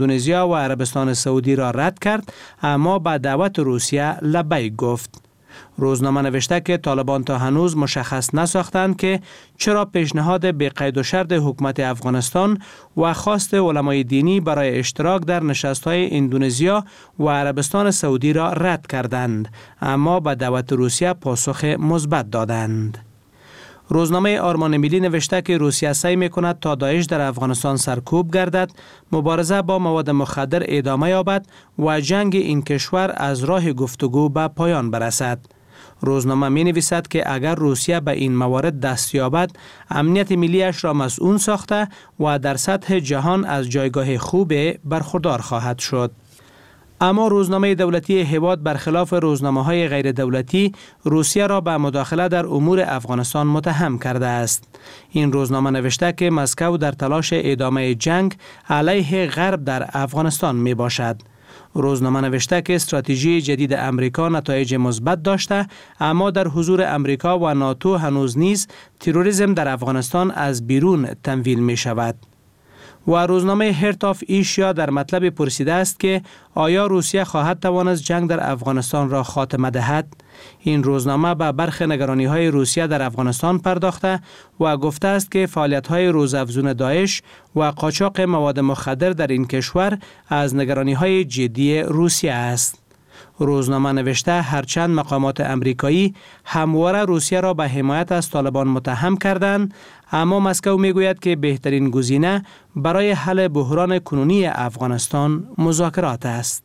اندونزیا و عربستان سعودی را رد کرد، اما به دعوت روسیه لبیک گفت. روزنامه نوشته که طالبان تا هنوز مشخص نساختند که چرا پیشنهاد به قید و شرط حکومت افغانستان و خواست علمای دینی برای اشتراک در نشست‌های اندونزیا و عربستان سعودی را رد کردند، اما به دعوت روسیه پاسخ مثبت دادند. روزنامه آرمان ملی نوشته که روسیه سعی می‌کند تا داعش در افغانستان سرکوب گردد، مبارزه با مواد مخدر ادامه یابد و جنگ این کشور از راه گفتگو به پایان برسد. روزنامه می‌نویسد که اگر روسیه به این موارد دست یابد، امنیت ملیش را مسئول ساخته و در سطح جهان از جایگاه خوب برخوردار خواهد شد. اما روزنامه دولتی هواد برخلاف روزنامه‌های غیر دولتی روسیه را به مداخله در امور افغانستان متهم کرده است. این روزنامه نوشته که مسکو در تلاش ادامه جنگ علیه غرب در افغانستان می باشد. روزنامه نوشته که استراتژی جدید امریکا نتایج مثبت داشته، اما در حضور امریکا و ناتو هنوز نیز تروریسم در افغانستان از بیرون تمویل می شود. و روزنامه هرت آف ایشیا در مطلب پرسیده است که آیا روسیه خواهد توانست جنگ در افغانستان را خاتمه دهد؟ این روزنامه به برخی نگرانی‌های روسیه در افغانستان پرداخته و گفته است که فعالیت‌های روزافزون داعش و قاچاق مواد مخدر در این کشور از نگرانی‌های جدی روسیه است. روزنامه نوشته هرچند مقامات امریکایی همواره روسیه را به حمایت از طالبان متهم کردند، اما مسکو میگوید که بهترین گزینه برای حل بحران کنونی افغانستان مذاکرات است.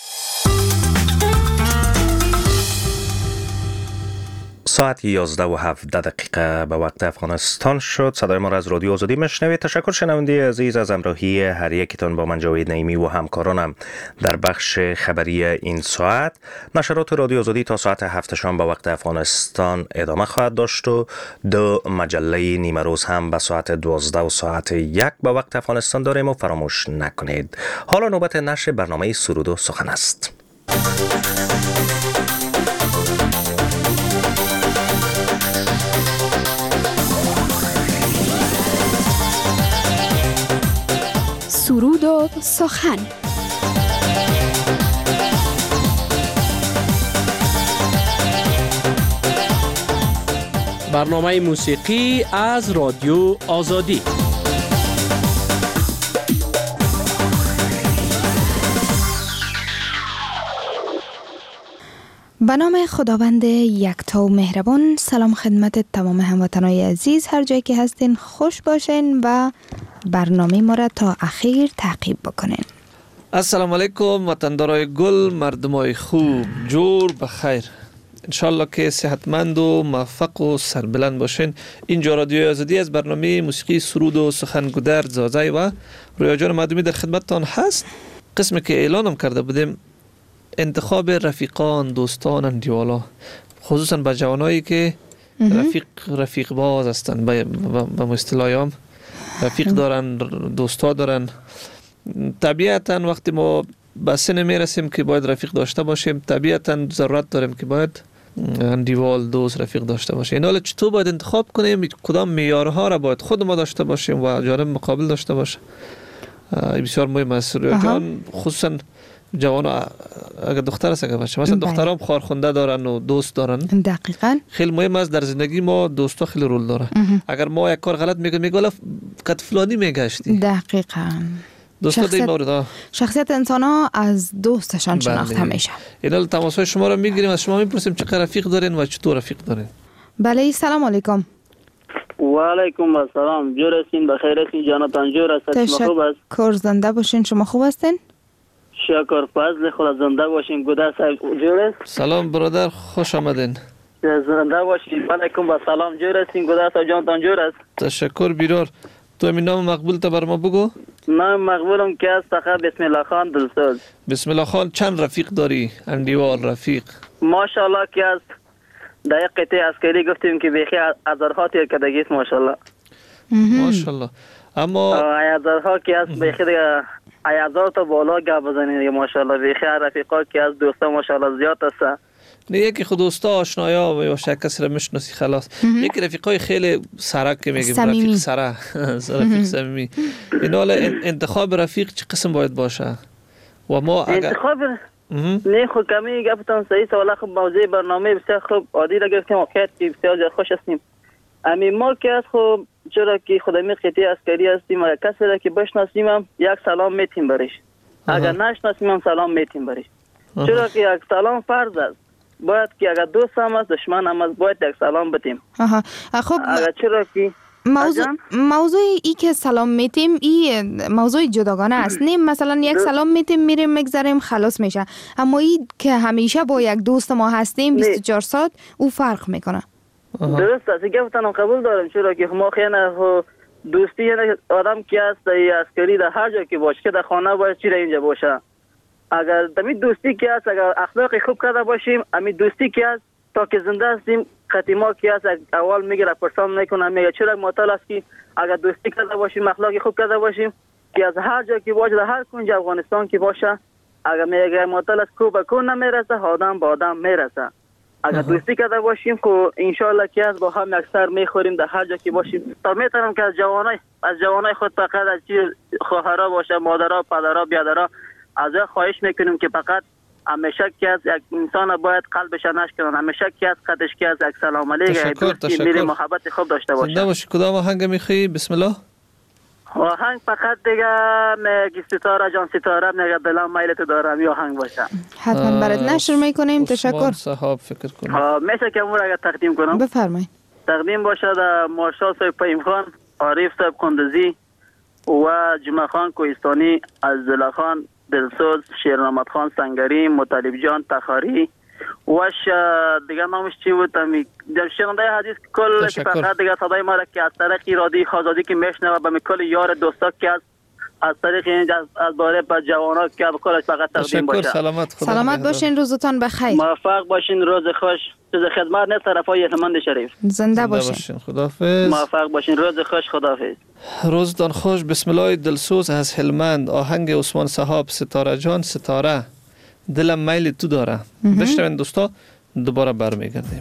ساعت 11:17 به وقت افغانستان شد. صدای ما را از رادیو آزادی میشنوید. تشکر شنونده عزیز از همراهی هر یکتان با من جاوید نعیمی و همکارانم در بخش خبری این ساعت. نشرات رادیو آزادی تا ساعت 7 شام به وقت افغانستان ادامه خواهد داشت و دو مجله نیمه روز هم به ساعت 12 و ساعت 1 به وقت افغانستان داریم و فراموش نکنید. حالا نوبت نشر برنامه سرود و سخن است. سرود و سخن. برنامه موسیقی از رادیو آزادی. به نام خداوند یکتا و مهربان. سلام خدمت تمام هموطنان عزیز، هر جایی که هستین خوش باشین و برنامه ما را تا اخیر تعقیب بکنین. السلام علیکم وطندارای گل، مردمای خوب، جور بخیر. انشالله که صحتمند و موفق و سربلند باشین. اینجا رادیو آزادی از برنامه موسیقی سرود و سخن گودرد زازای و رویا جان مردمی در خدمتتان هست. قسمی که اعلانم کرده بودیم انتخاب رفیقان، دوستان، اندیوالا، خصوصا با جوانایی که رفیق باز هستن، به اصطلاح رفیق دارن، دوستا دارن. طبیعتا وقتی ما به سن میرسیم که باید رفیق داشته باشیم، طبیعتا ضرورت داریم که باید اندیوال، دوست، رفیق داشته باشیم. این حالا چطور باید انتخاب کنیم، کدام معیارها را باید خود ما داشته باشیم و جانب مقابل داشته باشه، بسیار مهم است. جان خصوصا جوان اگر دختر است اگر بچه، مثلا دخترام خارخونده دارن و دوست دارن. دقیقاً خیلی مهم است در زندگی ما، دوستا خیلی رول داره. اگر ما یک کار غلط میکنیم میگه قد فلانی میگشتی. دقیقاً شخصیت انسان ها از دوستشان شناخته میشه. اینا تماسهای شما رو میگیریم، از شما میپرسیم چقدر رفیق دارین و چطور رفیق دارین. بله سلام علیکم. و علیکم السلام. جور هستین؟ بخیر هستین؟ جانتان جور است؟ شما خوب است؟ تشکر، زنده باشین. شما خوب هستین؟ شکر، فضل خدا. زنده باشین. گوده صاحب جور است؟ سلام برادر، خوش آمدین. زنده باشین. علیکم و سلام. جور هستین؟ گوده صاحب جانتان جور است؟ تشکر بیرار. تو می نام مقبول تا بر ما بگو. نام مقبولم که است فقط بسم الله خان دلسوز. بسم الله خان چند رفیق داری؟ اندیوال رفیق ماشاءالله که است. در یک قطعه عسکری گفتیم که بیخی هزارها تیر کردگیست ماشاءالله. ماشاءالله. اما هزارها که است بیخی دیگه 1000 تا بالا گپ بزنید ماشاءالله. بیخی رفیقا که از دوستا ماشاءالله زیاد است. نه یکی خود دوستا آشنایا یا کسی را میشناسی خلاص. یکی رفیقای خیلی سرک که میگیم رفیق سره رفیق صمیمی. این حال انتخاب رفیق چه قسم باید باشه؟ و ما اگر انتخاب نه خود کمی گفتم صحیح سوال خوب موضوع برنامه بسیار خوب عادی را گرفتیم واقعیت که بسیار خوش هستیم. امی ما که از خود چرا که خودمی قطعی عسکری هستیم و کسی را که بشناسیم هم یک سلام میتیم بریش. اگر نشناسیم هم سلام میتیم بریش. چرا که یک سلام فرض است. باید که اگر دوست هم است دشمن هم است باید یک سلام بتیم. خب چرا که موضوع ای که سلام میتیم این موضوع جداگانه است. نیم مثلا یک سلام میتیم میریم میگذاریم خلاص میشه. اما این که همیشه با یک دوست ما هستیم 24 ساعت او فرق میکنه. درست است. گفتم قبول دارم چرا که ما خیلی دوستی یعنی آدم که است در عسکری در هر جا که باشه که در خانه باشه چی اینجا باشه. اگر دمی دوستی که است اگر اخلاق خوب کرده باشیم امی دوستی که است تا که زنده هستیم قطیما که است اول میگه پرسان میکنه میگه چرا معطل است که اگر دوستی کرده باشیم اخلاق خوب کرده باشیم که از هر جا که باشه در هر کنج افغانستان که باشه اگر میگه معطل است کو به کو نمیرسه آدم با آدم میرسه. اگر دوستی کرده باشیم که انشالله که از با هم اکثر میخوریم در هر جا که باشیم. تا میتونم که از جوانای خود فقط از خواهرها باشه مادرها پدرها بیادرها از خواهش میکنیم که فقط همیشه که از یک انسان باید قلبش نشکنن همیشه که از قدش که از یک سلام علیکم میری محبت خوب داشته باشه. زنده باشی. کدام آهنگ میخوایی؟ بسم الله. آهنگ فقط دیگه میگی ستاره جان ستاره میگه دلم میل تو دارم یا آهنگ باشه. حتما برات نشر میکنیم. تشکر. صاحب فکر کنم. میشه که امور اگر تقدیم کنم. بفرمایید. تقدیم باشه در مارشال صاحب پیم خان، عارف صاحب کندزی و جمعه خان کوهستانی، عزیزالله خان دلسوز، شیرنامت خان سنگری، مطالب جان تخاری وش دیگه نامش چی بود در شنونده حدیث کل فقط دیگه صدای ما را که از طریق رادیو آزادی که میشنوه به کل یار دوستا که از طریق این از باره با جوانا که کلش فقط تقدیم باشه. سلامت باشین. روزتان بخیر. موفق باشین. روز خوش. چیز خدمت نه طرفای هلمند شریف. زنده باشین. خداحافظ. موفق باشین. روز خوش. خداحافظ. روزتان خوش. بسم الله. دلسوز از هلمند. آهنگ عثمان صاحب ستاره جان ستاره دلم میل تو داره. بشنوین دوستا دوباره برمیگردیم.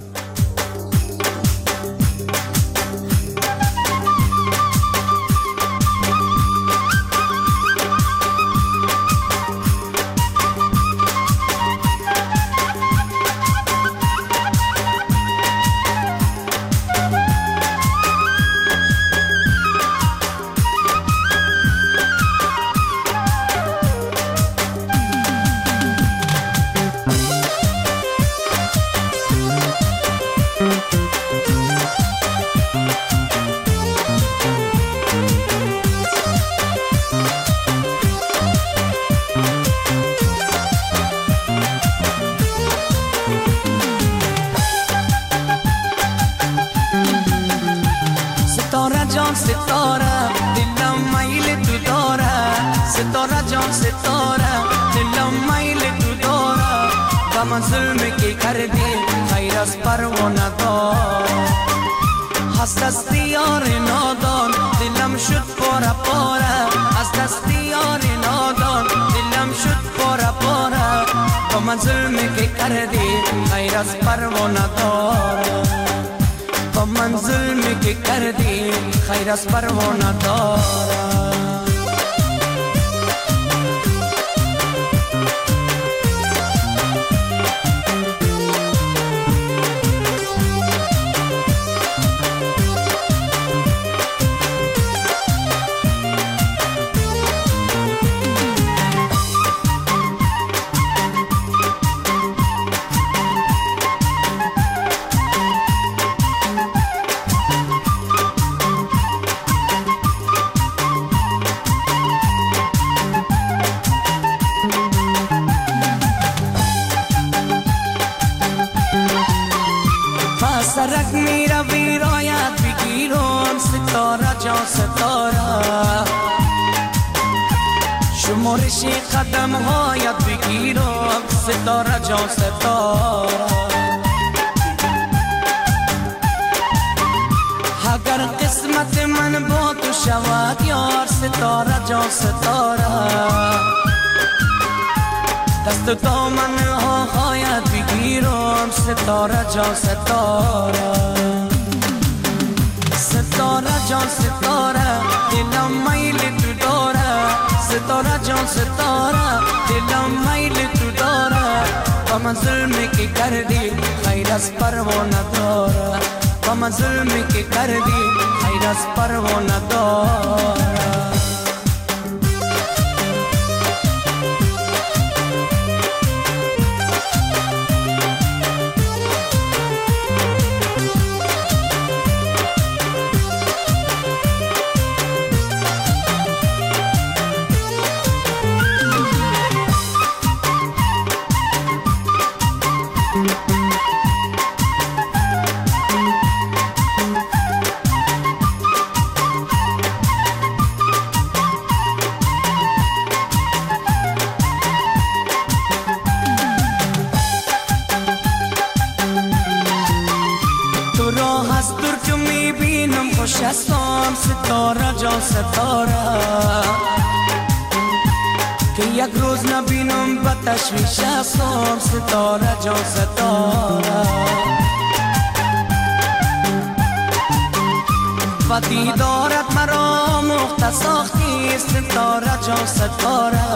شمارش قدم هایت بگیرم ستاره جان ستاره اگر قسمت من با تو شود یار ستاره جان ستاره دست دامن هایت بگیرم بگیرم ستاره جان ستاره ستاره جان ستاره دلم میل تو داره ستاره جان ستاره دلم میل تو داره با من ظلمی که کردی خیر از پروانه داره با من ظلمی که کردی خیر از پروانه داره شستم ستاره جان ستاره که یک روز نبینم به تشویش هستم ستاره جان ستاره و دیدارت مرا مخت ساختی ستاره جان ستاره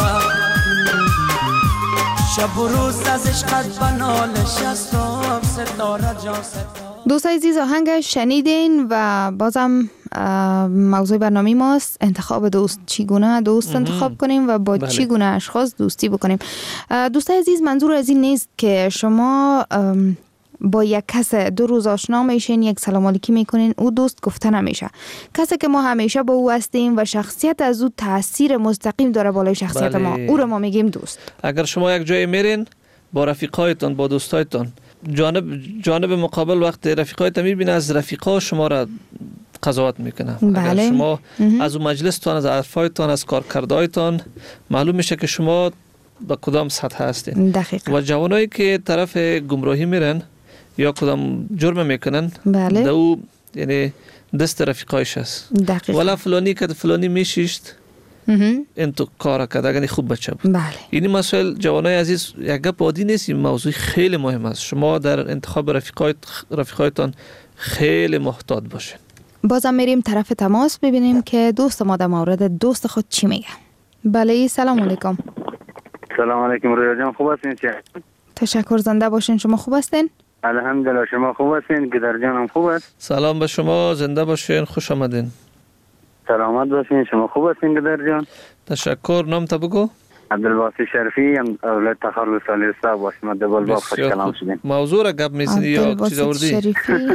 شب و روز از عشقت به ناله شستم ستاره جان ستاره. دوستای عزیز آهنگ شنیدین و بازم موضوع برنامه ماست انتخاب دوست. چگونه دوست انتخاب کنیم و با چگونه اشخاص دوستی بکنیم. دوستای عزیز منظور از این نیست که شما با یک کس 2 روز آشنا میشین یک سلام علیکی میکنین او دوست گفته نمیشه. کسی که ما همیشه با او هستیم و شخصیت از او تاثیر مستقیم داره بالای شخصیت ما او رو ما میگیم دوست. اگر شما یک جای میرین با رفیقایتون با دوستایتون جانب مقابل وقت رفیقایت میبینه از رفیقا شما را قضاوت میکنه. اگر شما از اون مجلستان از حرفایتان از کارکردهایتان معلوم میشه که شما با کدام سطح هستین. دقیقا. و جوانایی که طرف گمراهی میرن یا کدام جرم میکنن بله. او یعنی دست رفیقایش است. دقیقا. ولی فلانی که فلانی میشیشت این تو کار کرده اگر خوب بچه بود. بله. این مسائل جوانای عزیز یک گپ عادی نیست. این موضوع خیلی مهم است. شما در انتخاب رفیقایتان خیلی محتاط باشین. بازم میریم طرف تماس ببینیم که دوست ما در مورد دوست خود چی میگه. بله سلام علیکم. سلام علیکم رویا جان خوب هستین چه؟ تشکر زنده باشین. شما خوب هستین؟ الحمدلله شما خوب هستین؟ گدر جانم خوب است؟ سلام به شما زنده باشین خوش آمدین. سلامت باشین شما خوب هستین گدر جان؟ تشکر. نام تا بگو. عبدالباسط شریفی اولاد تخار سالیستا باشیم دبل با خوش کلام شدین. موضوع را گپ میزنی یا چیز آوردی؟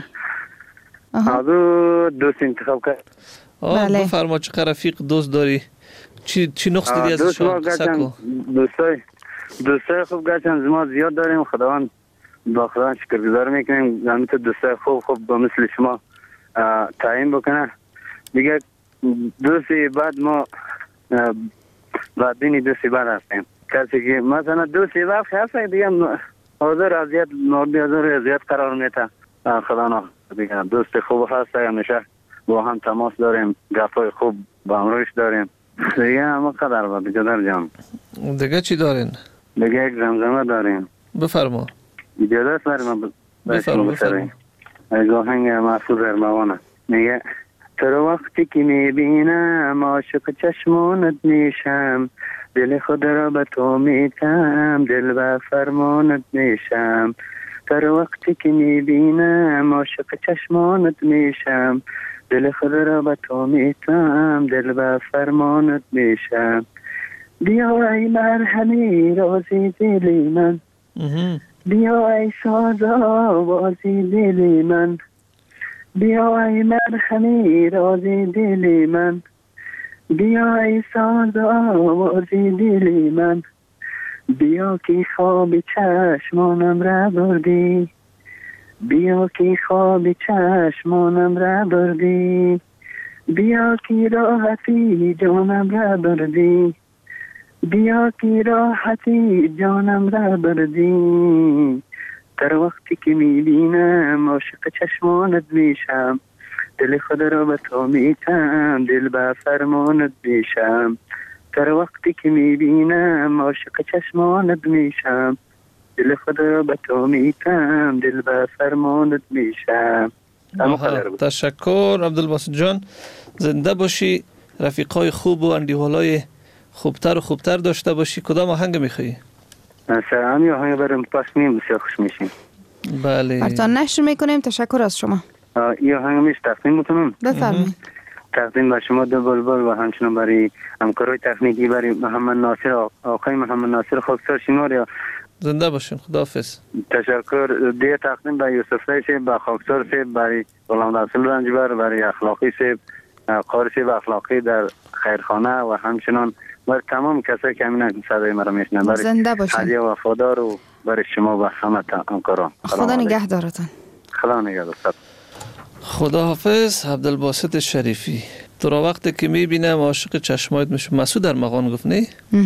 موضوع دوست انتخاب کرد. بله. بفرما چه رفیق دوست داری؟ چی نقص دیدی ازشون؟ دوستای خوب گرچند ما زیاد داریم خداوند با خداوند شکرگزار میکنیم زمین تو دوستای خوب با مثل شما تعیین بکنه. دیگه دوستی بعد ما بعدینی دوستی بعد هستیم. کسی که مثلا دوستی بعد هست دیگه حاضر اذیت مورد حاضر اذیت قرار میده. خدا نه دیگه دوست خوب هست همیشه با هم تماس داریم گپای خوب با هم روش داریم دیگه همه قدر با بجدر جان. دیگه چی دارین؟ دیگه یک زمزمه داریم. بفرما. اجازه داریم بفرما. از آهنگ محفوظ ارمغانه میگه تو وقتی که میبینم عاشق چشمانت میشم دل خود را به تو میتم دل به فرمانت میشم تو وقتی که میبینم عاشق چشمانت میشم دل خود را به تو میتم دل به فرمانت میشم بیا ای مرهمی رازی دلی من بیا ای ساز آوازی دلی من بیا ای مرهمی رازی دلی من بیا ای ساز آوازی دلی من بیا که خواب چشمانم را بردی بیا که خواب چشمانم را بردی بیا که راحتی جانم را بردی بیا که راحتی جانم را بردی در وقتی که میبینم عاشق چشمانت میشم دل خود را به تو میتم دل به فرمانت میشم در وقتی که میبینم عاشق چشمانت میشم دل خود را به تو میتم، دل به فرمانت میشم. تشکر عبدالباسط جان، زنده باشی، رفیقای خوب و اندیوالای خوبتر و خوبتر داشته باشی. کدام آهنگ میخوایی؟ سلام، یا آهنگ برام پاس میم بسیار خوش میشیم. بله، برتان نشر میکنیم. تشکر از شما. یا آهنگ میش تقدیم میکنم. بفرمایید. تقدیم به شما دو بلبل و همچنان برای همکارای تکنیکی، برای محمد ناصر، آقای محمد ناصر خاکسار شینوار. یا زنده باشین، خداحافظ. تشکر دیگه تقدیم به یوسف رای صاحب، به خاکسار صاحب، برای غلام رسول رنجبر، برای اخلاقی صاحب، قاری صاحب اخلاقی در خیرخانه و همچنان برای تمام کسایی که همین صدای مرا میشنن. زنده باشین. برای هدیه وفادار و برای شما و همه همکاران. خدا نگهدارتان. خدا نگهدار. خداحافظ عبدالباسط شریفی. تو را وقتی که میبینم عاشق چشمایت میشم. مسعود ارمغان گفت نه؟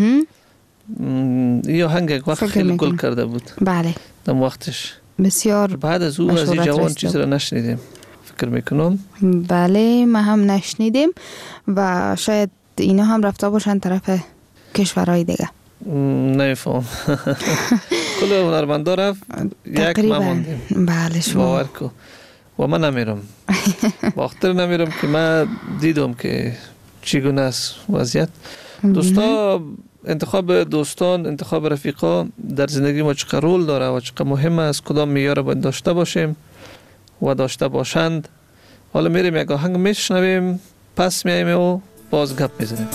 این آهنگ یک وقت خیلی گل کرده بود. بله. دم وقتش. بسیار. بعد از او از این جوان چیز را نشنیدیم. فکر میکنم. بله، ما هم نشنیدیم و شاید اینا هم رفته باشن طرف کشورهای دیگه. نمیفهم. کل هنرمندا رفت، یک ما موندیم. بله شما باور کو. و من نمیرم. باختر نمیرم که من دیدم که چگونه است وضعیت. دوستا، انتخاب دوستان، انتخاب رفیقا در زندگی ما چقدر رول داره و چقدر مهم است. کدام معیار باید داشته باشیم و داشته باشند. حالا میریم یک آهنگ میشنویم، پس میایم و باز گپ میزنیم.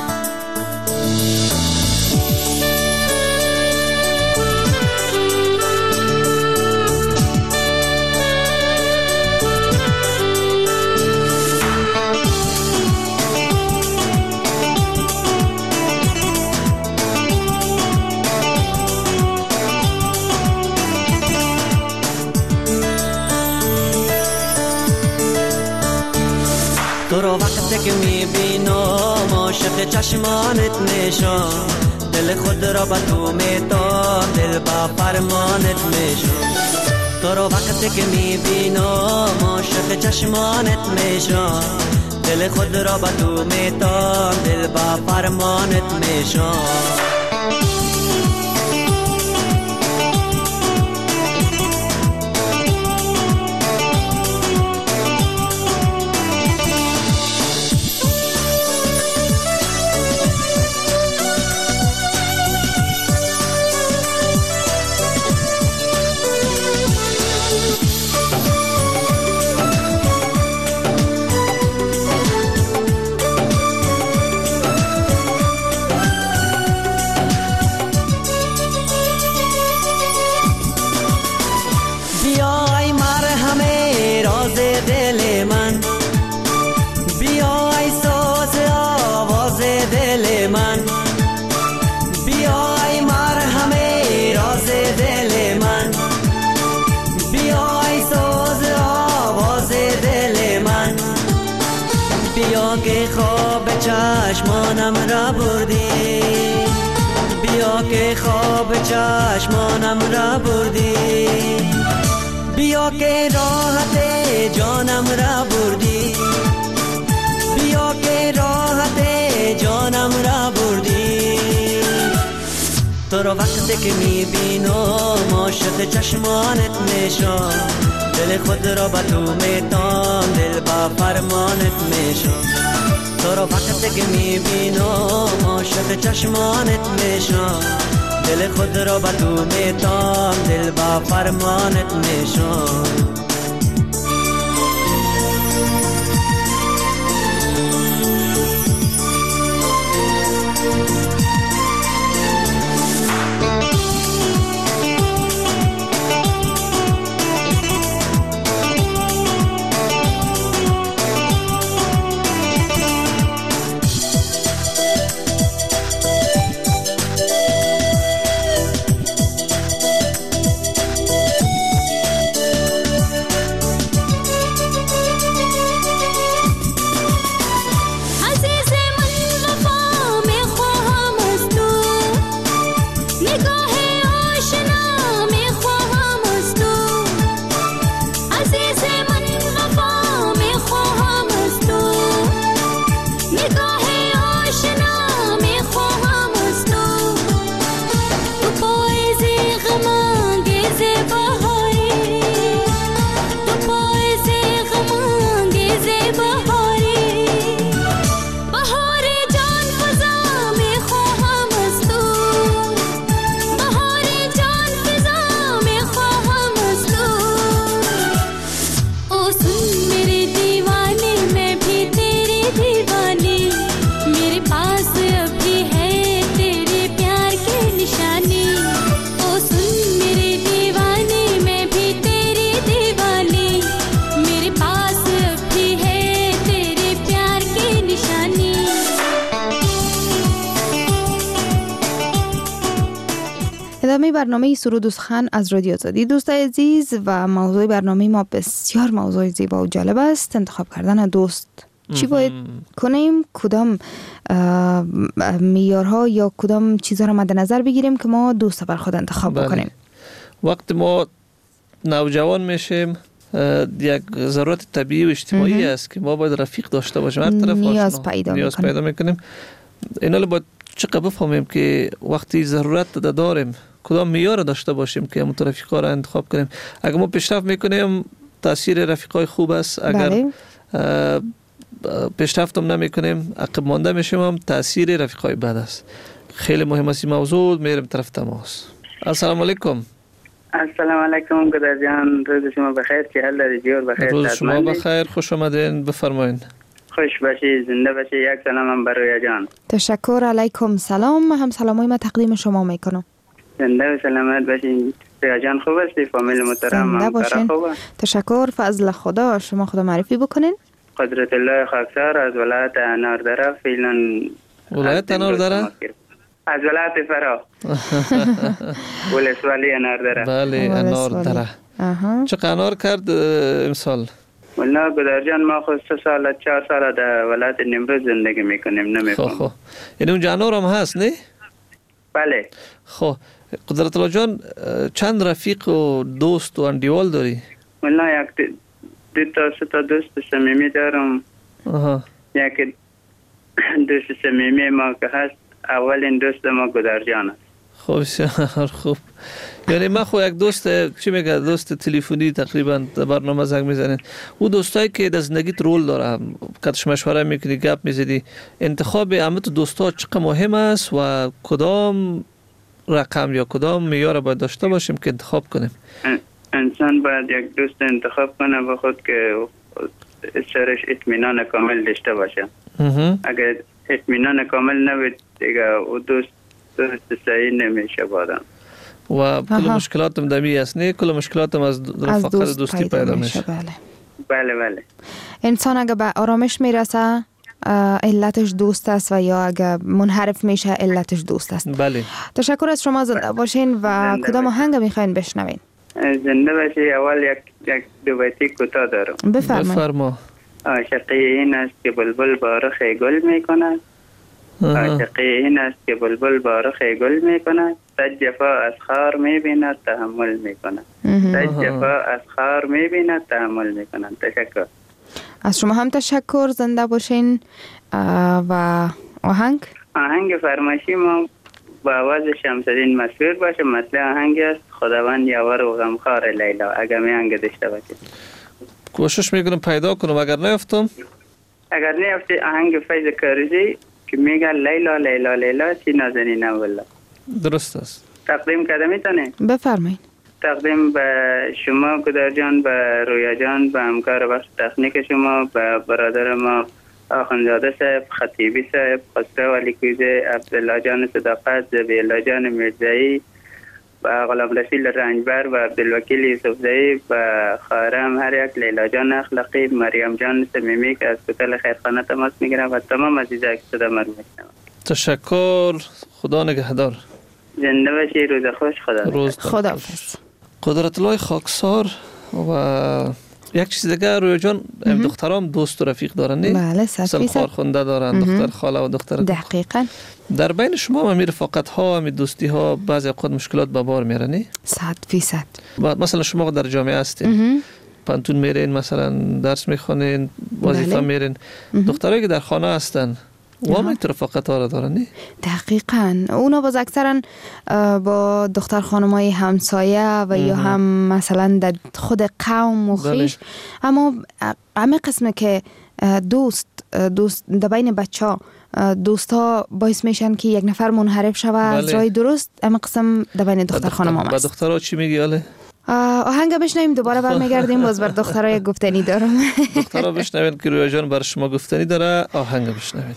تو رو وقتی که میبینم عاشق چشمانت میشم، دل خود را به تو میتام، دل با فرمانت میشم. تو رو وقتی که میبینم عاشق چشمانت میشم، دل خود را به تو میتام، دل با فرمانت میشم. که خواب چشمانم را بردی، بیا که خواب چشمانم را بردی، بیا که راحت جانم را بردی، بیا که راحت جانم را بردی. تو رو وقتی که میبینم عاشق چشمانت میشم، دل خود را به تو میتام، دل با فرمانت میشم. تو رو وقتی که میبینم عاشق چشمانت میشم، دل خود را به تو میتام، دل با فرمانت میشم. ادامه برنامه سرود و سخن از رادیو آزادی. دوستای عزیز، و موضوع برنامه ما بسیار موضوع زیبا و جالب است. انتخاب کردن دوست. چی باید کنیم؟ کدام معیارها یا کدام چیزها را مد نظر بگیریم که ما دوست بر خود انتخاب بکنیم؟ وقت ما نوجوان میشیم، یک ضرورت طبیعی و اجتماعی است که ما باید رفیق داشته باشیم. هر طرف نیاز پیدا میکنیم. اینا باید چقدر بفهمیم که وقتی ضرورت داریم کدام معیار داشته باشیم که همون رفیقا را انتخاب کنیم. اگر ما پیشرفت میکنیم تاثیر رفیقای خوب است، اگر پیشرفت هم نمیکنیم عقب مانده میشیم هم تاثیر رفیقای بد است. خیلی مهم است این موضوع. میریم طرف تماس. السلام علیکم. السلام علیکم گدر جان، روز شما بخیر، چه حال داری؟ جور بخیر. روز شما بخیر، خوش آمدین، بفرمایین. خوش باشی، زنده باشی. یک سلام هم بر رویا جان. تشکر. علیکم سلام. هم سلامای ما تقدیم شما میکنم. زنده و سلامت باشین. رویا جان خوب هستی؟ فامیل محترم هم خوبه؟ تشکر. فضل خدا. شما خدا معرفی بکنین. قدرت الله خاکسار از ولایت اناردره. فعلا ولایت اناردره؟ از ولایت فرا. ولسوالی اناردره. بله اناردره. چه انار کرد امسال؟ والله گدر جان ما خود 3 سال 4 سال در ولایت نیمروز زندگی میکنیم. نمیفهم. یعنی اونجا انار هم هست نه؟ بله. خب قدرت الله جان چند رفیق و دوست و اندیوال داری؟ والله یک 2 تا 3 تا دوست صمیمی دارم. یک دوست صمیمی ما که هست، اولین دوست ما گدر جان است. خوب بسیار خوب. یعنی ما خو یک دوست چی میگه، دوست تلفنی تقریبا برنامه زنگ میزنن. او دوستایی که در زندگیت رول داره، کاتش مشوره میکنی، گپ میزدی، انتخاب همه تو دوستا چقدر مهم است و کدام رقم یا کدام معیار باید داشته باشیم که انتخاب کنیم؟ انسان باید یک دوست انتخاب کنه به خود که سرش اطمینان کامل داشته باشه. اگر اطمینان کامل نبود دیگه او دوست صحیح نمیشه بادم. و کل مشکلات هم دمی است نه؟ کل مشکلات هم از رفاقت دوستی پیدا میشه. بله. انسان اگه به آرامش میرسه علتش دوست است و یا اگه منحرف میشه علتش دوست است. بله. تشکر از شما. زنده باشین. و کدام آهنگ میخواین بشنوین؟ زنده باشی. اول یک دو بیتی کوتاه دارم. بفرما. عاشقی این است که بلبل بارخ گل میکند. عاشقی این است که بلبل بارخ گل میکند. صد جفا از خار میبیند تحمل میکند. صد جفا از خار میبیند تحمل میکند. تشکر. از شما هم تشکر. زنده باشین. و آهنگ فرمایشی ما با آواز شمس‌الدین مسرور باشه. مطلع آهنگ است خداوند یاور و غمخوار لیلا. اگر میانگ داشته باشید کوشش میکنم پیدا کنم. اگر نیفتم آهنگ فیض کارزی که میگه لیلا لیلا لیلا چی نازنینه والله. درست است. تقدیم کرده میتونه؟ بفرمایید. تقدیم به شما گدر جان، به رویا جان، به همکار بخش تکنیک شما، به برادر ما آخوندزاده صاحب، خطیبی صاحب، خسرو علی کوزه، عبدالله جان صداقت، زبیالله جان میرزایی، و غلام رسول رنجبر و عبدالوکیل یوسفزایی، و خواهرم هر یک، لیلا جان اخلاقی، مریم جان صمیمی که از کتل خیرخانه تماس میگیرم و تمام عزیزایی که صدا من میشنوند. تشکر. خدا نگهدار. زنده باشی. روز خوش. خدا. قدرت الله خاکسار. و یک چیز دیگه رویا جان، دخترام دوست و رفیق دارن نه؟ بله 100%. خارخونده دارن، دختر خاله و دختر. دقیقاً. در بین شما هم رفاقت ها و دوستی ها بعضی اوقات مشکلات به بار میاره نه؟ 100%. مثلا شما در جامعه هستین، پانتون میرین، مثلا درس میخونین، وظیفه میرین، دخترایی که در خانه هستن و هم رفاقت ها را دارن نه؟ دقیقاً. اونا باز اکثرا با دختر خانمای همسایه و یا هم مثلا در خود قوم و خویش. اما همه قسمه که دوست در بین بچه ها دوستا باعث میشن که یک نفر منحرف شوه از راه درست. اما قسم در بین دختر خانم هم است. با دخترها چی میگی آله؟ آهنگ بشنویم دوباره برمیگردیم. باز بر دخترها گفتنی دارم. دخترها بشنوین که رویا جان بر شما گفتنی داره. آهنگ بشنوین.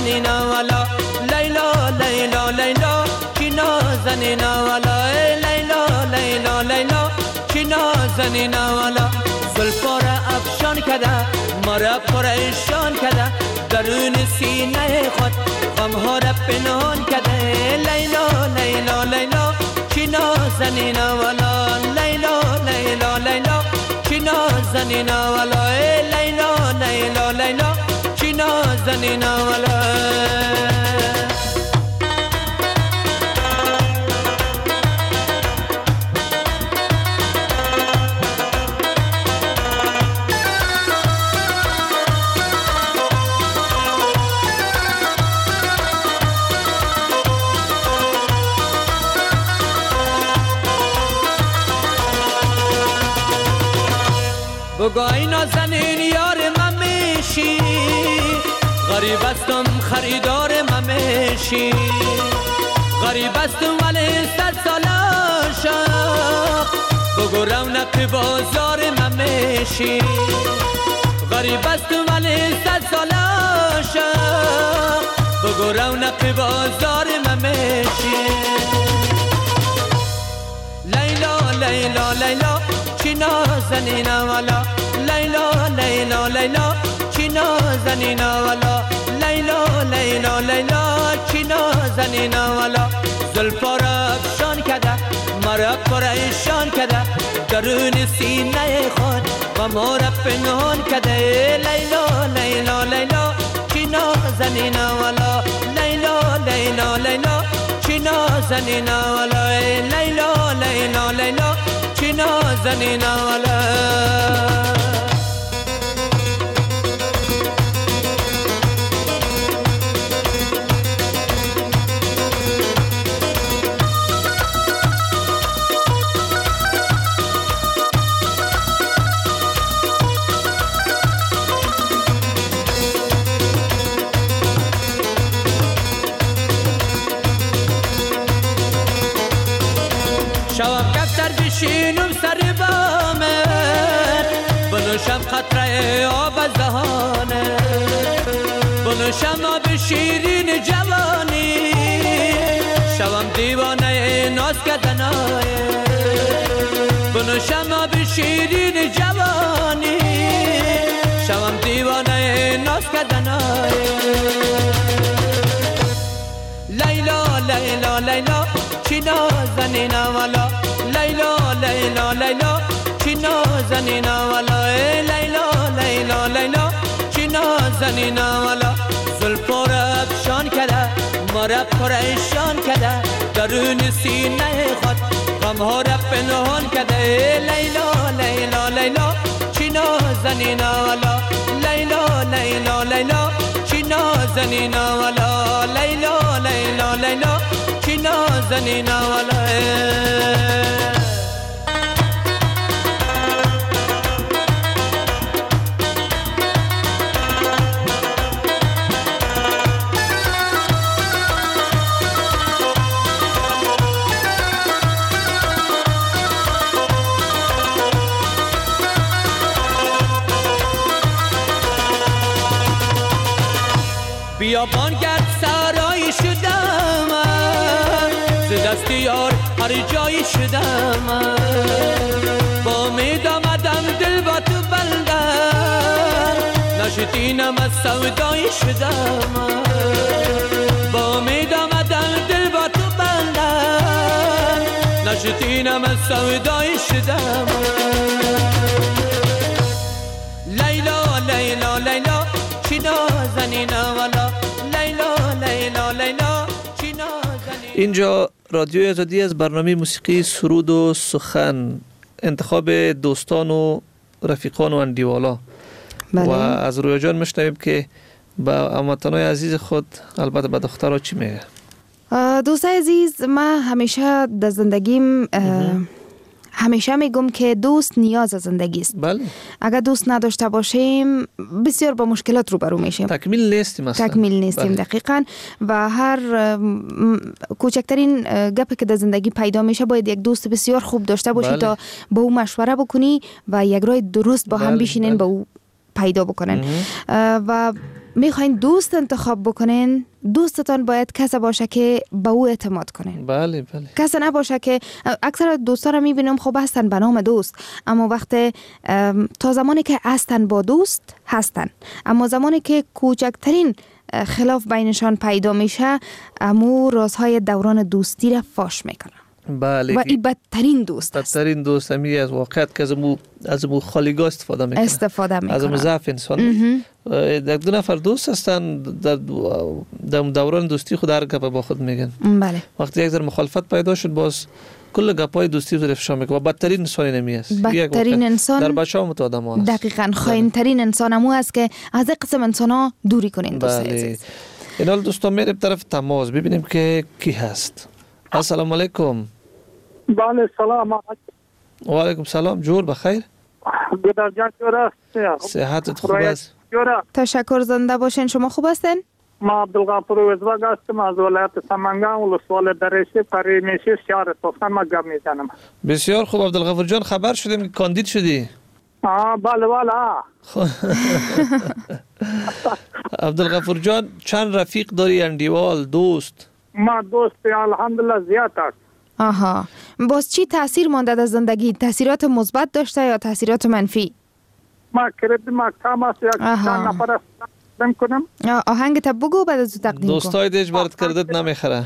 نازنینا والا لیلا لیلا لیلا کی نازنینا والا لیلا لیلا لیلا کی نازنینا والا زلفا را افشان کده مرا پریشان کده درون سینه خود غمها را پنهان کده لیلا لیلا لیلا کی نازنینا والا لیلا لیلا لیلا کی نازنینا والا لیلا لیلا لیلا کی نازنینا والا بگای نازنین یار من میشی غریب استم خریدار من میشی غریب استم ولی 100 سال عاشق بگو رونق بازار من میشی غریب استم ولی 100 سال عاشق بگو رونق بازار من میشی لیلا لیلا لیلا چی نازنینا والا لیلا لیلا لیلا چی نازنینا والا لیلا لیلا لیلا چی نازنینا والا زلفا را افشان کده مرا پریشان کده درون سینه خود غمها را پنهان کده لیلا لیلا لیلا چی نازنینا والا لیلا لیلا لیلا چی نازنینا والا لیلا لیلا لیلا چی نازنینا والا شوام کفتر بشینم سر بامر بنوشم قطره آب از دهانه بنوشم آب شیرین جوانی شوام دیوانه ناز کردنای بنوشم آب شیرین جوانی شوام دیوانه ناز کردنای لیلا لیلا لیلا چی نازنینا والا لیلا لیلا لیلا چی نازنینا والا لیلا لیلا لیلا چی نازنینا والا زلفا را افشان کده مرا پریشان کده درون سینه خود غمها را پنهان کده لیلا لیلا لیلا چی نازنینا والا لیلا لیلا لیلا چی نازنینا والا لیلا لیلا لیلا چی نازنینا والا بیابان گرد سرایی شدم ز دست یار هر جایی شدم با امید آمدم دل با تو بندم نشدینم از سودایی شدم با امید آمدم دل با تو بندم نشدینم از سودایی شدم لیلا لیلا لیلا چی نازنینا والا لیلا لیلا لیلا چی نازنینا. اینجا رادیو آزادی از برنامه موسیقی سرود و سخن انتخاب دوستان و رفیقان و اندیوالا و از رویا جان میشنویم که با هموطنان عزیز خود البته به دخترها چی میگه؟ دوستای عزیز، من همیشه در زندگیم همیشه میگم که دوست نیاز از زندگی است. بله. اگر دوست نداشته باشیم بسیار با مشکلات روبرو میشیم. تکمیل نیستیم اصلا. تکمیل نیستیم. بله. دقیقاً. و هر کوچکترین گپی که در زندگی پیدا میشه باید یک دوست بسیار خوب داشته باشی. بله. تا با او مشوره بکنی و یک راه درست با هم بشینین. بله. با او پیدا بکنن. و میخواین دوست انتخاب بکنین، دوستتان باید کسی باشه که به او اعتماد کنین. بله بله. کسی نباشه که اکثر دوستا رو میبینم خب هستن به نام دوست، اما وقتی تا زمانی که هستن با دوست هستن، اما زمانی که کوچکترین خلاف بینشان پیدا میشه امو رازهای دوران دوستی را فاش میکنن. بله. و این بدترین دوست است. بدترین دوست همی از واقعیت که از مو خالیگاه استفاده میکنه. از مو ضعف انسان. یک دو نفر دوست هستن در دوران دوستی خود هر گپ با خود میگن. بله. وقتی یک ذره مخالفت پیدا شد باز کل گپای دوستی رو افشا میکنه و بدترین انسانی نمی است. بدترین انسان در بچه‌ها مت آدم هست. دقیقاً خائن‌ترین انسان همو است که از این قسم انسان‌ها دوری کنین دوست عزیز. این حال دوستان میریم طرف تماس ببینیم که کی هست. السلام علیکم. بله سلام علیکم. و علیکم سلام. جور بخیر. گودر جان جور است. صحتت خوب است؟ تشکر، زنده باشین. شما خوب هستین؟ ما عبدالغفور وزبگ هستم از ولایت سمنگان ولسوال درشه پری میشه شهر توسن. ما گپ میزنم. بسیار خوب عبدالغفور جان، خبر شدیم که کاندید شدی. بله بله. عبدالغفور جان چند رفیق داری اندیوال دوست؟ ما دوست الحمدلله زیاد است. آها، باز چی تاثیر مانده در زندگی؟ تاثیرات مثبت داشته یا تاثیرات منفی؟ ما کردیم ما کم است یک چند نفر است کنم. آهنگ تا بگو بعد از تقدیم کن. دوستای دیج برات کردت نمیخره.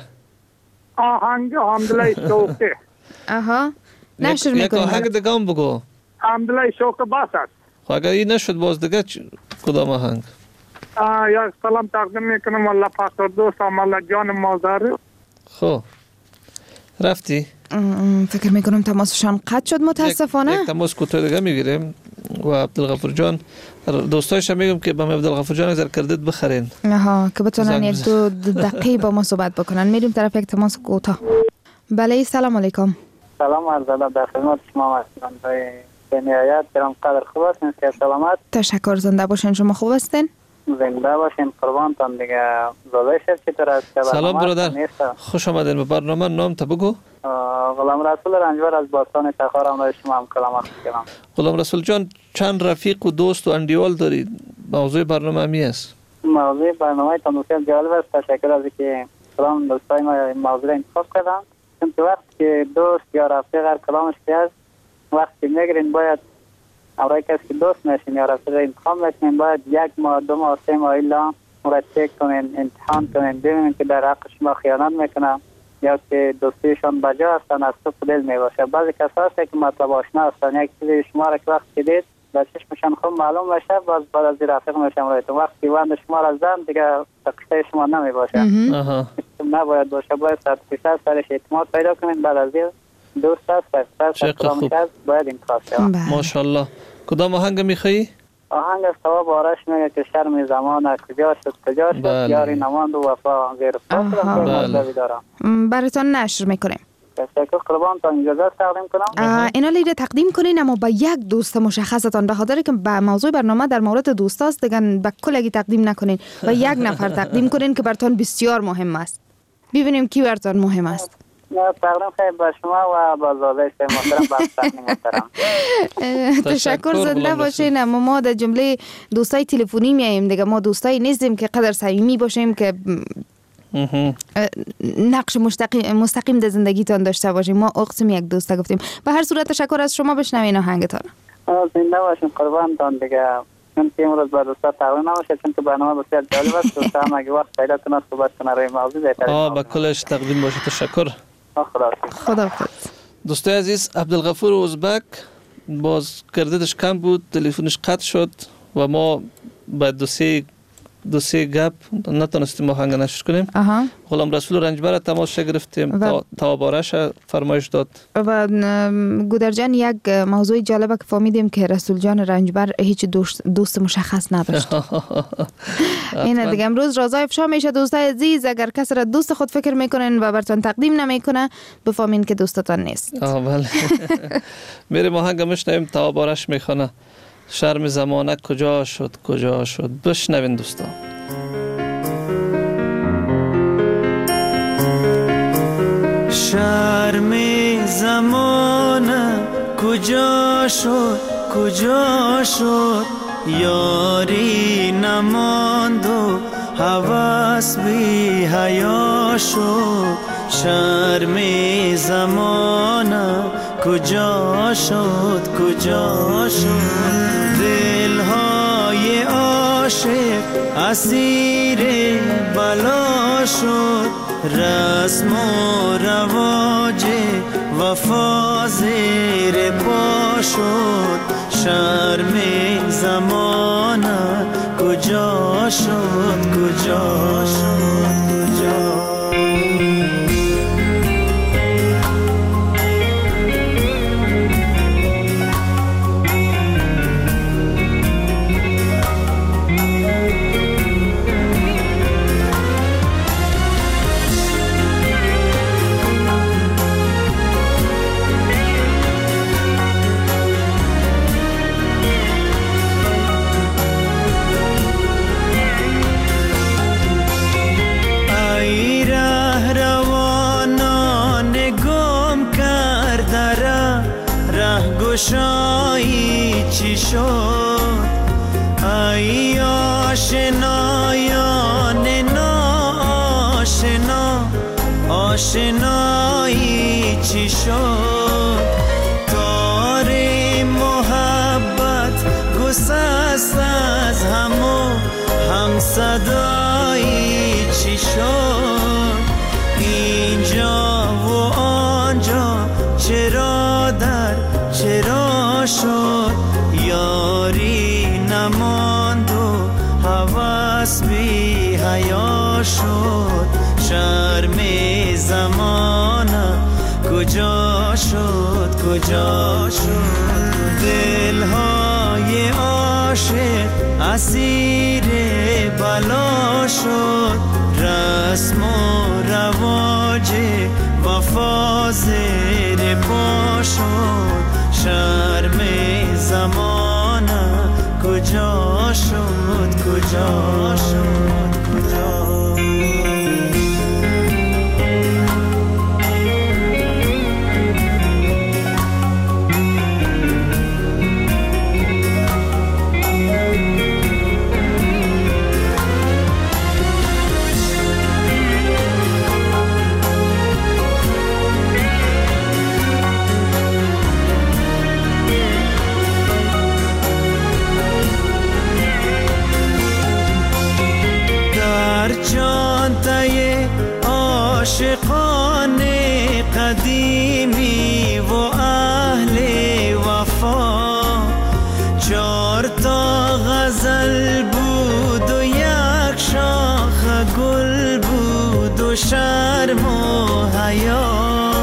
آهنگ الحمدلله شوقه. آها، نشر میکنیم. یک آهنگ دیگه هم بگو. الحمدلله شوقه باس است. خب اگر این نشد باز دیگه کدام آهنگ؟ یک سلام تقدیم میکنم والله فقط دوست الله جان مازار. خب رفتی؟ فکر میکنم تماسشان قطع شد متاسفانه. یک تماس کوتاه دیگه میگیریم و عبدالغفور جان دوستایش میگم که با عبدالغفور جان اگر کردید بخرین. آها، که بتونن یک دو دقیقه با ما صحبت بکنن. میریم طرف یک تماس کوتاه. بله سلام علیکم. سلام عرض ادب در خدمت شما هستم. به نهایت گرم قدر خوب هستین که سلامت. تشکر، زنده باشین. شما خوب هستین؟ زنده باشین قربانتان دیگه. زاده شد چطور است؟ سلام برادر، خوش آمدین به برنامه. نام تا بگو. غلام رسول رنجبر از باستان تخار امروز شما هم کلامت کنم. غلام رسول جان چند رفیق و دوست و اندیوال دارید؟ موضوع برنامه می است. موضوع برنامه تا بسیار جالب است. تشکر از اینکه کلام دوستای ما موضوع انتخاب کردن. چون که وقتی که دوست یا رفیق هر کلامش است وقتی میگرین باید برای کسی که دوست نشین یا رفیق انتخاب میکنین باید 1 ماه 2 ماه 3 ماه الا مرتب کنین، امتحان کنین، ببینین که در حق شما خیانت میکنن یا که دوستیشان بجا هستن از تو دل میباشه. بعضی کسا هست که مطلب آشنا هستن یک چیزی شما را که وقتی دید در چشمشان خوب معلوم بشه باز بعد از رفیق میشم رایتون وقتی وند شما را زدن دیگه تقصیر شما نمیباشه. نباید باشه. باید 100% سرش اعتماد پیدا کنین. بعد از دوست هست باید انتخاب شد. ماشاءالله. کدام آهنگ میخوایی؟ آهنگ از ثواب آرش میگه که شرم زمان کجا شد یاری نماند و وفا غیر فاصله دارم. براتون نشر میکنیم. تشکر قربانتان. اجازه تقدیم کنم؟ اینا لیده تقدیم کنین اما با یک دوست مشخصتان، به خاطر که به موضوع برنامه در مورد دوست است دیگه به کلگی تقدیم نکنین و یک نفر تقدیم کنین که براتون بسیار مهم است. ببینیم کی براتون مهم است. تقدیم خیلی با شما و با زاده محترم محترم. تشکر، زنده باشین. اما ما در جمله دوستای تلفنی میاییم دیگه. ما دوستایی نیستیم که قدر صمیمی باشیم که نقش مستقیم در زندگیتان داشته باشیم. ما اقسم یک دوست گفتیم. به هر صورت تشکر از شما. بشنوین آهنگتان. زنده باشین قربانتان دیگه. چون که امروز با دوستا تقریم نباشه چون که برنامه بسیار جالب است. دوستا هم اگه وقت پیدا کنه صحبت کنه روی موضوع بهتره. با کلش تقدیم باشه. تشکر. خداحافظ. دوستای عزیز، عبدالغفور ازبک باز کردتش کم بود، تلفنش قطع شد و ما با دو سه گپ نتونستیم آهنگ نشر کنیم. غلام رسول رنجبر تماس گرفتیم تا بارش فرمایش داد و گودر جان یک موضوع جالبه که فهمیدیم که رسول جان رنجبر هیچ دوست مشخص نداشت. این دیگه امروز رازای افشا میشه. دوستای عزیز اگر کسی را دوست خود فکر میکنن و براتون تقدیم نمیکنه بفهمین که دوستتان نیست. بله. میریم آهنگ میشنویم تا بارش میخونه. شرم زمانه کجا شد. بشنوین دوستا. شرم زمانه کجا شد یاری نماند و هوس بی حیا شد شرم زمانه کجا شد کجا شد دلهای عاشق اسیر بلا شد رسم و رواج وفا زیر پا شد شرم زمانه کجا شد کجا شد کجا گشایی چی شد ای آشنایان ناآشنا آشنایی چی شد تار محبت گسست از هم صدایی چی شد اینجا و آنجا چرا در چرا شد یاری نماند و هوس بی حیا شد شرم زمانه کجا شد کجا شد دلهای عاشق اسیر بلا شد رسم و رواج وفا زیر پا شد شرم زمانه کجا شد کجا شد کجا عاشقان قدیمی و اهل وفا 4 تا غزل بود و 1 شاخ گل بود و شرم و حیا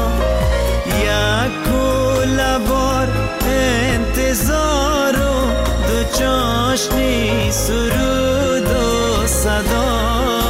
1 کوله بار انتظار و 2 چاشنی سرود و صدا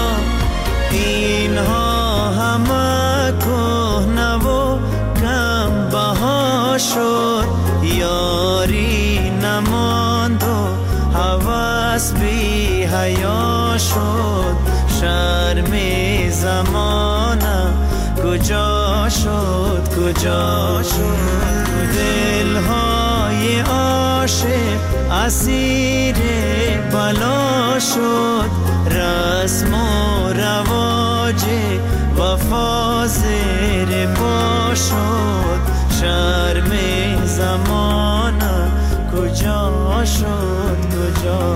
اینها همه کهنه و کم بها شد یاری نماند و هوس بی حیا شد شرم زمانه کجا شد کجا شد دلهای عاشق اسیر بلا شد رسم و رواج وفا زیر پا شد شرم زمانه کجا شد کجا.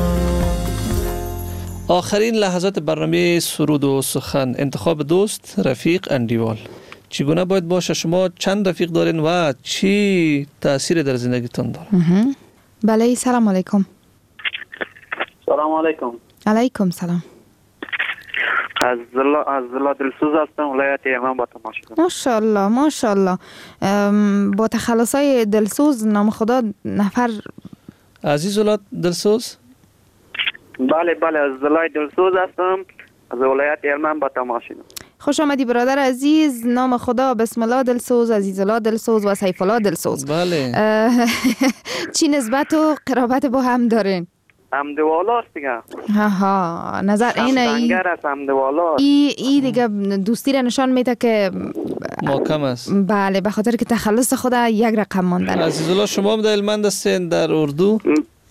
آخرین لحظات برنامه سرود و سخن، انتخاب دوست رفیق اندیوال. چگونه باید باشه؟ شما چند رفیق دارین و چی تأثیر در زندگیتون داره؟ بله سلام علیکم. سلام علیکم. علیکم سلام. از الله دلسوز هستم، ولایت یمن با تماشا. ماشاءالله ماشاءالله. با تخلصای دلسوز نام خدا نفر عزیز ولایت دلسوز. بله از الله دلسوز هستم، از ولایت یمن با تماشا. خوش آمدی برادر عزیز. نام خدا بسم الله دلسوز، عزیز الله دلسوز و سیف الله دلسوز. بله. چی نسبت و قرابت با هم دارین؟ همدوالاست دیگه. ها نظر اینه همدنگر است همدوالاست. ای دیگه دوستی را نشان میده که محکم است. بله به خاطر که تخلص خود یک رقم ماندن. عزیز الله شما هم در هلمند هستین در اردو؟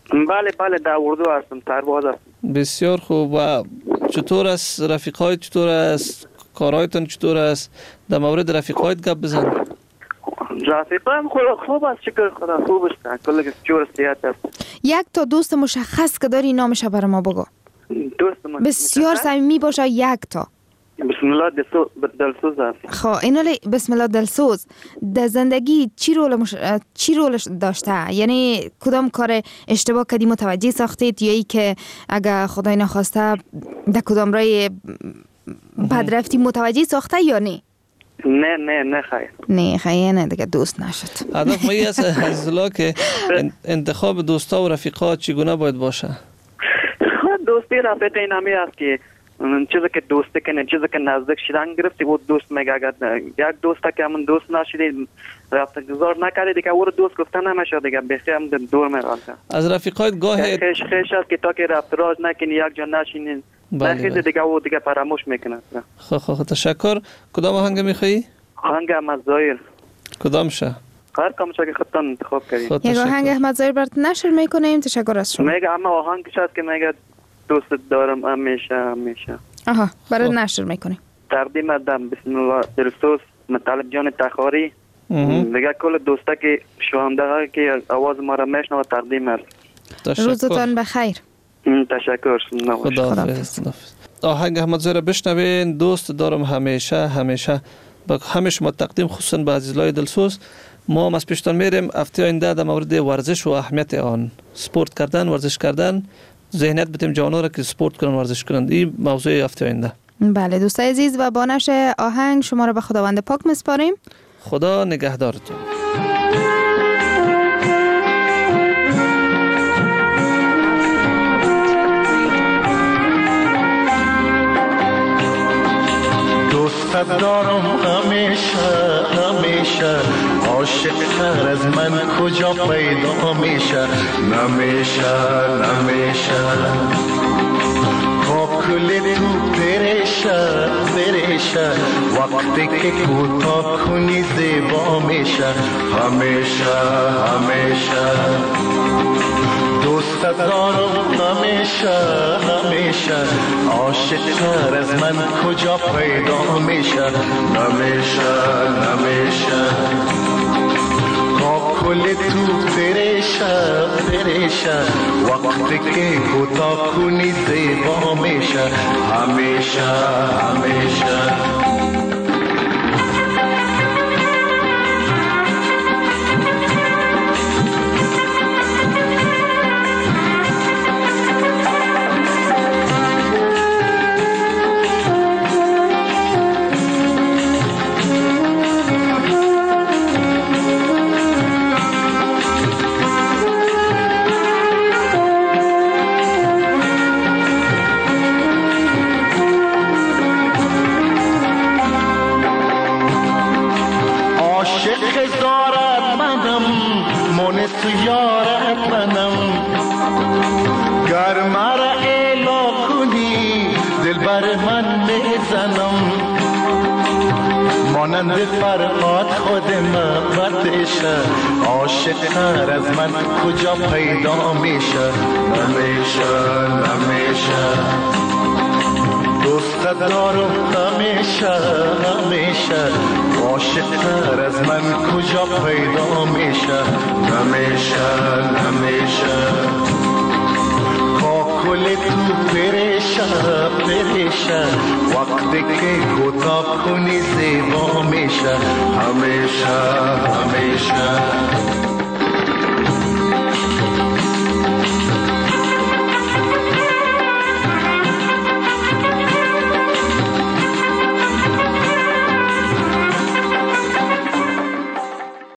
بله در اردو هستم، سرباز هستم. بسیار خوب. و چطور است رفیقای، چطور است کارهایتان، چطور است؟ در مورد رفیقایت گپ بزن. رفیقایم خوب است، شکر خدا خوب است، کلا جور صحت است. یک تا دوست مشخص که داری نامش برای ما بگو. دوست من بسیار صمیمی باشه. یک تا. بسم الله دلسوز است. خب اینا بسم الله دلسوز در زندگی چی رول داشته؟ یعنی کدام کار اشتباه کردی متوجه ساختید، یا ای که اگه خدای نخواسته در کدام رای بد رفتی متوجه ساخته یا نه؟ نه خیر. نه خیر، نه دیگه دوست نشد. هدف ما این است عزیزالله که انتخاب دوستا و رفیقا چگونه باید باشه؟ دوستی رفیق این همی است که چیزی که دوستی کنه، چیزی که نزدیک شدن گرفتی و دوست میگه. اگر یک دوست که همون دوست نشدی رفت گذار نکردی دیگه او رو دوست گفتن نمیشه دیگه، بخی هم دور میرانه. از رفیقایت گاهی خیش است که تا که رفت راج نکنی یک جا نشینی نخیزی دیگه او دیگه فراموش میکنه. خب تشکر. کدام آهنگ میخوایی؟ آهنگ احمد ظاهر. کدام شه؟ هر کامشه که خودتان انتخاب کردید. یک آهنگ احمد ظاهر برات نشر میکنیم. تشکر از شما. میگه اما آهنگش هست که میگه دوست دارم همیشه. آها، برای نشر میکنیم. تقدیم دم بسم الله دلسوز مطلب جان تخاری. دیگه کل دوستا که شوانده که آواز ما را میشنوه تقدیم است. روزتان بخیر. تشکر. خداحافظ. آهنگ احمد ظاهر بشنوین. دوست دارم همیشه با همه شما تقدیم، خصوصا به عزیزای دلسوز. ما از پیشتان میریم هفته آینده در مورد ورزش و اهمیت آن، سپورت کردن، ورزش کردن، ذهنیت بدیم جوانان را که سپورت کنن، ورزش کنن. این موضوع هفته آینده. بله دوستای عزیز، و با نشر آهنگ شما را به خداوند پاک میسپاریم. خدا نگهدارتون. دوست دارم همیشه عاشق تر از من کجا پیدا میشه؟ نمیشه با کل تو بریشه وقتی که کوتاه کنی زیبا میشه. همیشه دوست دارم همیشه عاشق تر از من کجا پیدا میشه؟ نمیشه با کل تو بریشه وقتی که کوتاه کنی زیبا میشه. همیشه مانند فرهاد خود محبتشه عاشق تر از من کجا پیدا میشه؟ نمیشه دوست دارم همیشه عاشق تر از من کجا پیدا میشه؟ نمیشه کل تو پریشه وقتی که کوتاه کنی زیبا میشه. همیشه